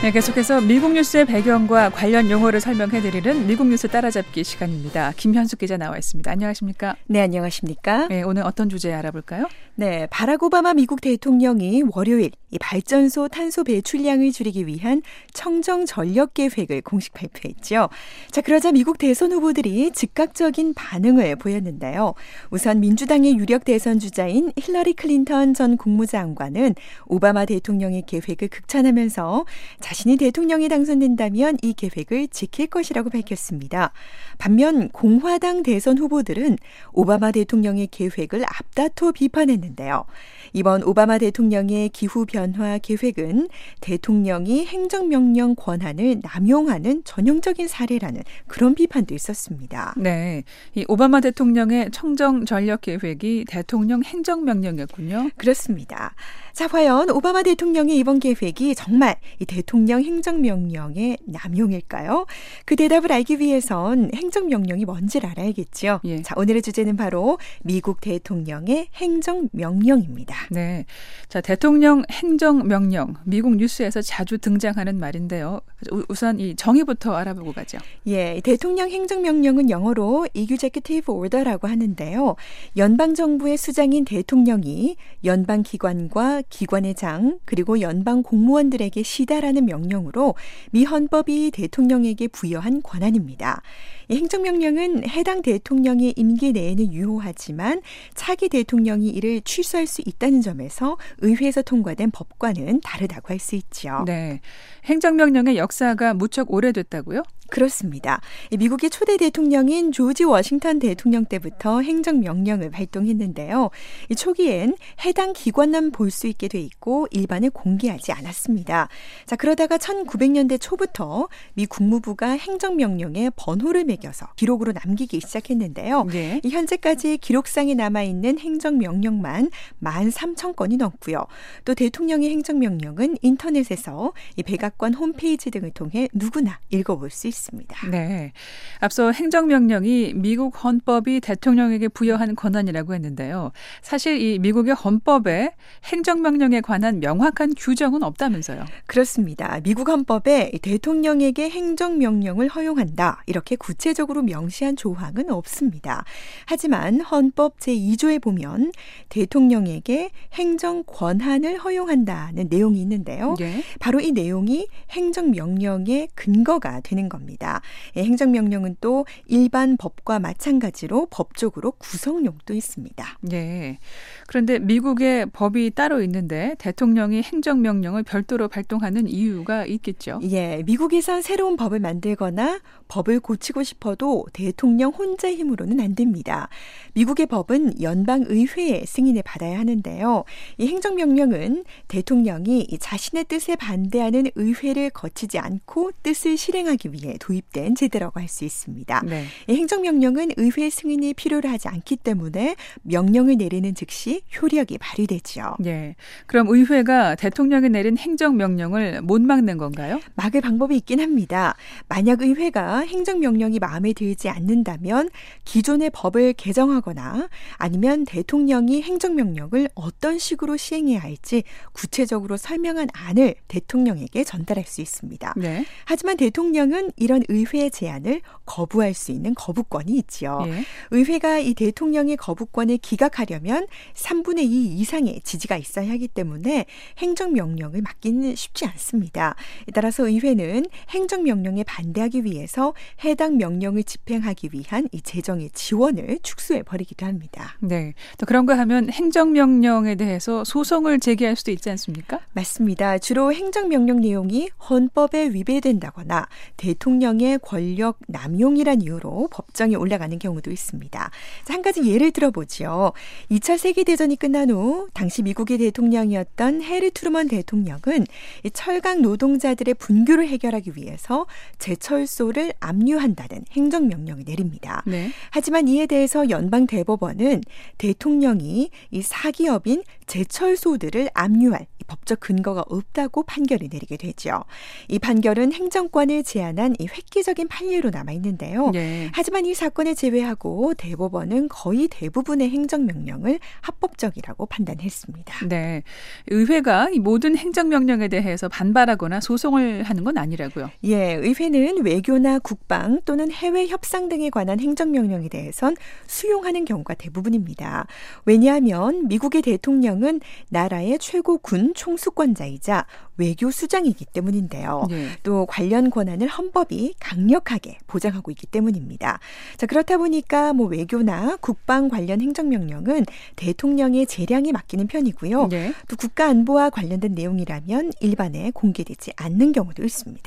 네, 계속해서 미국 뉴스의 배경과 관련 용어를 설명해드리는 미국 뉴스 따라잡기 시간입니다. 김현숙 기자 나와 있습니다. 안녕하십니까? 네, 안녕하십니까? 네, 오늘 어떤 주제 알아볼까요? 네, 바락 오바마 미국 대통령이 월요일 이 발전소 탄소 배출량을 줄이기 위한 청정 전력 계획을 공식 발표했죠. 자, 그러자 미국 대선 후보들이 즉각적인 반응을 보였는데요. 우선 민주당의 유력 대선 주자인 힐러리 클린턴 전 국무장관은 오바마 대통령의 계획을 극찬하면서 자신이 대통령이 당선된다면 이 계획을 지킬 것이라고 밝혔습니다. 반면 공화당 대선 후보들은 오바마 대통령의 계획을 앞다퉈 비판했는데요. 이번 오바마 대통령의 기후변화 계획은 대통령이 행정명령 권한을 남용하는 전형적인 사례라는 그런 비판도 있었습니다. 네, 이 오바마 대통령의 청정 전력 계획이 대통령 행정명령이었군요. 그렇습니다. 자, 과연 오바마 대통령의 이번 계획이 정말 이 대통령 행정명령의 남용일까요? 그 대답을 알기 위해선 행정명령이 뭔지를 알아야겠죠. 예. 자, 오늘의 주제는 바로 미국 대통령의 행정명령입니다. 네, 자, 대통령 행정명령, 미국 뉴스에서 자주 등장하는 말인데요. 우선 이 정의부터 알아보고 가죠. 예, 대통령 행정명령은 영어로 Executive Order라고 하는데요. 연방정부의 수장인 대통령이 연방기관과 기관의 장 그리고 연방 공무원들에게 시달하는 명령으로 미 헌법이 대통령에게 부여한 권한입니다. 이 행정명령은 해당 대통령의 임기 내에는 유효하지만 차기 대통령이 이를 취소할 수 있다는 점에서 의회에서 통과된 법과는 다르다고 할 수 있죠. 네, 행정명령의 역사가 무척 오래됐다고요? 그렇습니다. 미국의 초대 대통령인 조지 워싱턴 대통령 때부터 행정명령을 발동했는데요. 이 초기엔 해당 기관만 볼 수 있게 돼 있고 일반에 공개하지 않았습니다. 자, 그러다가 1900년대 초부터 미 국무부가 행정명령에 번호를 매겨서 기록으로 남기기 시작했는데요. 네. 이 현재까지 기록상에 남아있는 행정명령만 13,000건이 넘고요. 또 대통령의 행정명령은 인터넷에서 이 백악관 홈페이지 등을 통해 누구나 읽어볼 수 있습니다. 네, 앞서 행정명령이 미국 헌법이 대통령에게 부여한 권한이라고 했는데요. 사실 이 미국의 헌법에 행정명령에 관한 명확한 규정은 없다면서요. 그렇습니다. 미국 헌법에 대통령에게 행정명령을 허용한다 이렇게 구체적으로 명시한 조항은 없습니다. 하지만 헌법 제2조에 보면 대통령에게 행정 권한을 허용한다는 내용이 있는데요. 네. 바로 이 내용이 행정명령의 근거가 되는 겁니다. 행정명령은 또 일반 법과 마찬가지로 법적으로 구성력도 있습니다. 네. 그런데 미국의 법이 따로 있는데 대통령이 행정명령을 별도로 발동하는 이유가 있겠죠. 예, 미국에선 새로운 법을 만들거나 법을 고치고 싶어도 대통령 혼자 힘으로는 안 됩니다. 미국의 법은 연방의회의 승인을 받아야 하는데요. 이 행정명령은 대통령이 자신의 뜻에 반대하는 의회를 거치지 않고 뜻을 실행하기 위해 도입된 제도라고 할 수 있습니다. 네. 이 행정명령은 의회 승인이 필요로 하지 않기 때문에 명령을 내리는 즉시 효력이 발휘되죠. 네. 그럼 의회가 대통령이 내린 행정명령을 못 막는 건가요? 막을 방법이 있긴 합니다. 만약 의회가 행정명령이 마음에 들지 않는다면 기존의 법을 개정하거나 아니면 대통령이 행정명령을 어떤 식으로 시행해야 할지 구체적으로 설명한 안을 대통령에게 전달할 수 있습니다. 네. 하지만 대통령은 이런 의회의 제안을 거부할 수 있는 거부권이 있지요. 예. 의회가 이 대통령의 거부권을 기각하려면 3분의 2 이상의 지지가 있어야 하기 때문에 행정명령을 막기는 쉽지 않습니다. 따라서 의회는 행정명령에 반대하기 위해서 해당 명령을 집행하기 위한 이 재정의 지원을 축소해버리기도 합니다. 네. 또 그런가 하면 행정명령에 대해서 소송을 제기할 수도 있지 않습니까? 맞습니다. 주로 행정명령 내용이 헌법에 위배된다거나 대통령의 권력 남용이란 이유로 법정에 올라가는 경우도 있습니다. 한 가지 예를 들어보죠. 2차 세계대전이 끝난 후 당시 미국의 대통령이었던 해리 트루먼 대통령은 이 철강 노동자들의 분규를 해결하기 위해서 제철소를 압류한다는 행정명령을 내립니다. 네. 하지만 이에 대해서 연방대법원은 대통령이 이 사기업인 제철소들을 압류할 법적 근거가 없다고 판결을 내리게 되죠. 이 판결은 행정권을 제한한 이 획기적인 판례로 남아있는데요. 네. 하지만 이 사건을 제외하고 대법원은 거의 대부분의 행정명령을 합법적이라고 판단했습니다. 네. 의회가 이 모든 행정명령에 대해서 반발하거나 소송을 하는 건 아니라고요. 예, 의회는 외교나 국방 또는 해외 협상 등에 관한 행정명령에 대해선 수용하는 경우가 대부분입니다. 왜냐하면 미국의 대통령은 나라의 최고 군 총수권자이자 외교수장이기 때문인데요. 네. 또 관련 권한을 헌법이 강력하게 보장하고 있기 때문입니다. 자, 그렇다 보니까 외교나 국방 관련 행정명령은 대통령의 재량에 맡기는 편이고요. 네. 또 국가 안보와 관련된 내용이라면 일반에 공개되지 않는 경우도 있습니다.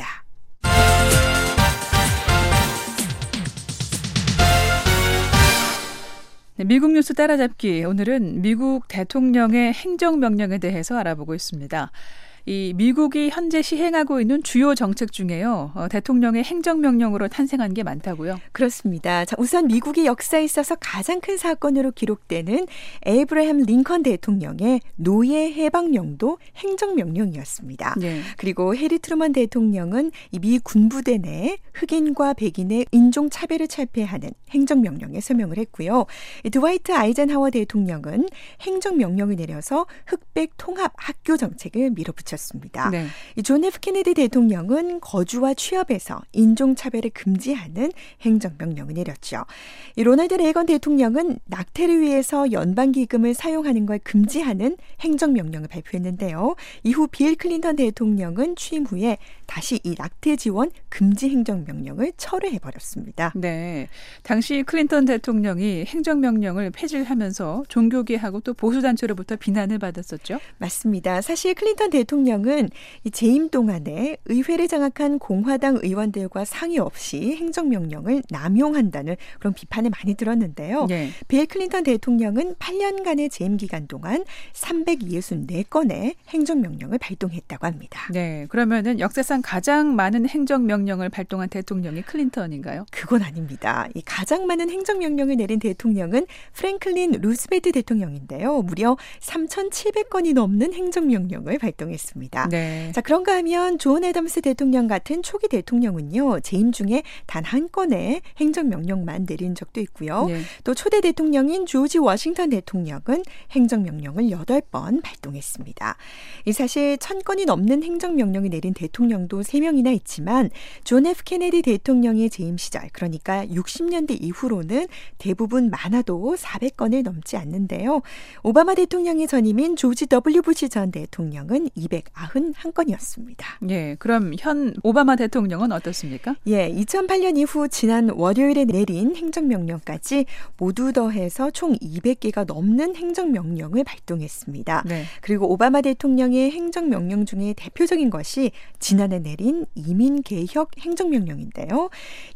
네, 미국 뉴스 따라잡기. 오늘은 미국 대통령의 행정명령에 대해서 알아보고 있습니다. 이 미국이 현재 시행하고 있는 주요 정책 중에요. 대통령의 행정명령으로 탄생한 게 많다고요? 그렇습니다. 자, 우선 미국의 역사에 있어서 가장 큰 사건으로 기록되는 에이브러햄 링컨 대통령의 노예 해방령도 행정명령이었습니다. 네. 그리고 해리 트루먼 대통령은 미 군부대 내 흑인과 백인의 인종차별을 철폐하는 행정명령에 서명을 했고요. 드와이트 아이젠하워 대통령은 행정명령을 내려서 흑백 통합 학교 정책을 밀어붙였습니다. 네. 존 F 케네디 대통령은 거주와 취업에서 인종차별을 금지하는 행정명령을 내렸죠. 로널드 레이건 대통령은 낙태를 위해서 연방기금을 사용하는 걸 금지하는 행정명령을 발표했는데요. 이후 빌 클린턴 대통령은 취임 후에 다시 이 낙태 지원 금지 행정명령을 철회해버렸습니다. 네. 당시 클린턴 대통령이 행정명령을 폐지하면서 종교계하고 또 보수단체로부터 비난을 받았었죠. 맞습니다. 사실 클린턴 대통령은 이 재임 동안에 의회를 장악한 공화당 의원들과 상의 없이 행정명령을 남용한다는 그런 비판을 많이 들었는데요. 네. 빌 클린턴 대통령은 8년간의 재임 기간 동안 364건의 행정명령을 발동했다고 합니다. 네. 그러면은 역사상 가장 많은 행정명령을 발동한 대통령이 클린턴인가요? 그건 아닙니다. 이 가장 많은 행정명령을 내린 대통령은 프랭클린 루스벨트 대통령인데요. 무려 3,700건이 넘는 행정명령을 발동했습니다. 네. 자, 그런가 하면 존 애덤스 대통령 같은 초기 대통령은요, 재임 중에 단 한 건의 행정명령만 내린 적도 있고요. 네. 또 초대 대통령인 조지 워싱턴 대통령은 행정명령을 8번 발동했습니다. 사실 1,000건이 넘는 행정명령을 내린 대통령도 3명이나 있지만 존 F 케네디 대통령의 재임 시절, 그러니까 60년대 이후로는 대부분 많아도 400건을 넘지 않는데요. 오바마 대통령의 전임인 조지 W 부시 전 대통령은 291건이었습니다. 예, 그럼 현 오바마 대통령은 어떻습니까? 예, 2008년 이후 지난 월요일에 내린 행정명령까지 모두 더해서 총 200개가 넘는 행정명령을 발동했습니다. 네. 그리고 오바마 대통령의 행정명령 중에 대표적인 것이 지난해 내린 이민개혁 행정명령인데요.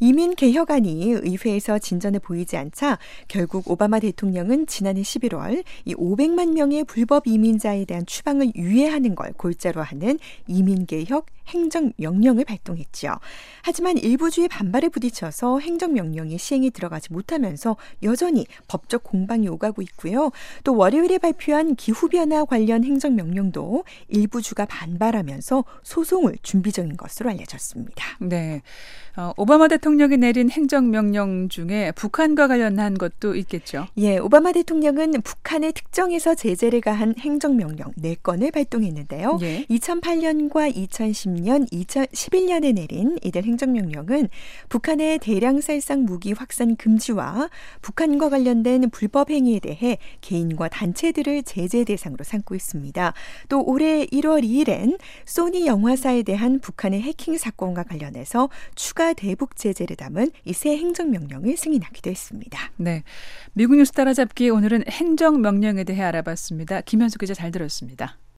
이민개혁안이 의회에서 진전을 보이지 않자 결국 오바마 대통령은 지난해 11월 이 500만 명의 불법 이민자에 대한 추방을 유예하는 걸 골자로 하는 이민개혁 행정명령을 발동했죠. 하지만 일부주의 반발에 부딪혀서 행정명령이 시행에 들어가지 못하면서 여전히 법적 공방이 오가고 있고요. 또 월요일에 발표한 기후변화 관련 행정명령도 일부주가 반발하면서 소송을 준비 중인 것으로 알려졌습니다. 네. 오바마 대통령이 내린 행정명령 중에 북한과 관련한 것도 있겠죠. 예, 오바마 대통령은 북한에 특정해서 제재를 가한 행정명령 4건을 발동했는데요. 예. 2008년과 2010년, 2011년에 내린 이들 행정명령은 북한의 대량살상 무기 확산 금지와 북한과 관련된 불법 행위에 대해 개인과 단체들을 제재 대상으로 삼고 있습니다. 또 올해 1월 2일엔 소니 영화사에 대한 북한의 해킹 사건과 관련해서 추가 대북 제재를 담은 이 새 행정명령을 승인하기도 했습니다. 네, 미국 뉴스 따라잡기 오늘은 행정명령에 대해 알아봤습니다. 김현수 기자 잘 들었습니다.